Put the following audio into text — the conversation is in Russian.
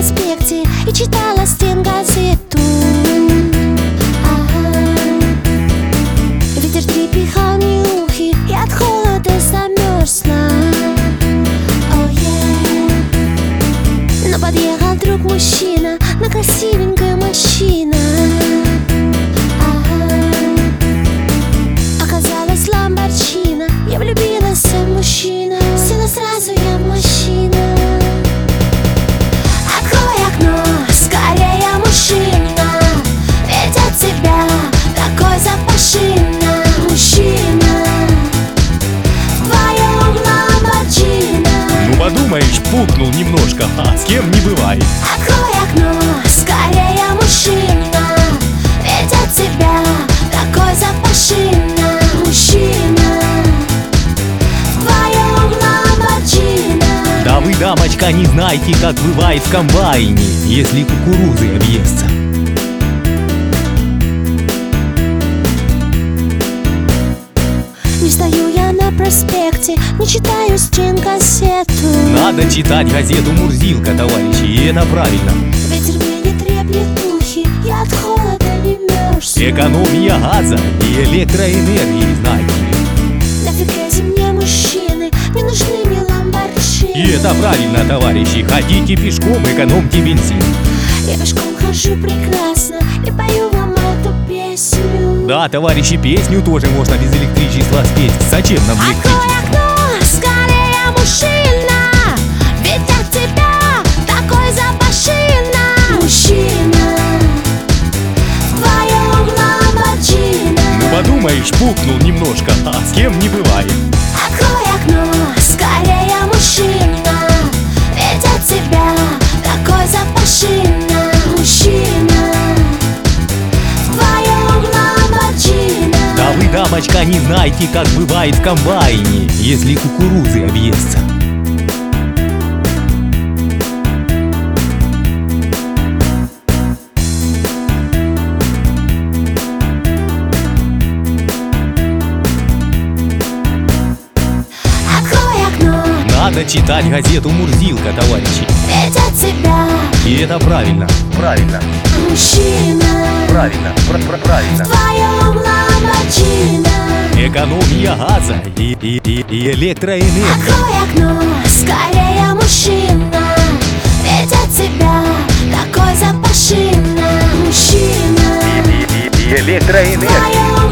проспекте и читала стенгазету. Ветер трепихал мне ухи, и от холода замерзла. Но подъехал друг мужчина на красивенькой машине. Оказалась ламборджини. Я влюбилась в мужчину, села сразу я в машину. Открой окно, скорее, мужчина, ведь от тебя такой запашина. Мужчина, в твоем ламборджини. Ну подумаешь, пукнул немножко, а с кем не бывает. Открой окно, скорее, мужчина, ведь от тебя такой запашина. Мужчина, в твоем ламборджини. Да вы, дамочка, не знаете, как бывает в комбайне, если кукурузы объестся. Не стою я на проспекте, не читаю стенгазету. Надо читать газету «Мурзилка», товарищи, и это правильно. Ветер мне не треплет ухи, я от холода не мерзну. Экономия газа и электроэнергии, знаете ли. Нафига мне мужчины, не нужны мне ламборджини. И это правильно, товарищи, ходите пешком, экономьте бензин. Я пешком хожу прекрасно и пою вам эту песню. Да, товарищи, песню тоже можно без электричества спеть. Зачем нам Открой электричество? окно, скорее, мужчина, ведь от тебя такой запашина. Мужчина, в твоем ламборджини. Ну подумаешь, пукнул немножко, а с кем не бывает. Открой окно, скорее, мужчина, ведь от тебя такой запашина. Мужчина, в твоем ламборджини. Да вы, дамочка, не знаете, как бывает в комбайне, если кукурузы объестся. Открой окно, Надо читать газету «Мурзилка», товарищи. ведь от тебя. И это правильно. Правильно. Мужчина, Правильно. Правильно. в твоем ламборджини. Экономия газа и электроэнергии. Открой окно, скорее, мужчина, ведь от тебя такой запашина. Мужчина, И в электроэнергии. твоем